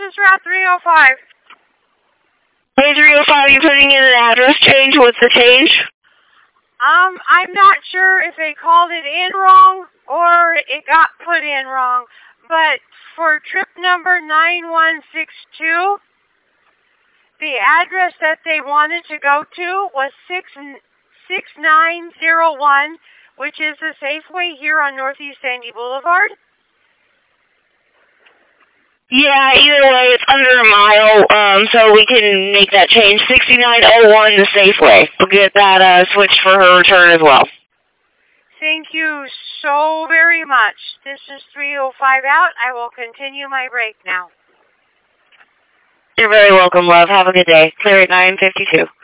is Route 305. Hey, 305, you putting in an address change? What's the change? I'm not sure if they called it in wrong or it got put in wrong, but for trip number 9162, the address that they wanted to go to was 6901, which is the Safeway here on Northeast Sandy Boulevard. Yeah, either way, it's under a mile, so we can make that change. 6901, the Safeway. We'll get that switched for her return as well. Thank you so very much. This is 305 out. I will continue my break now. You're very welcome, love. Have a good day. Clear at 9:52.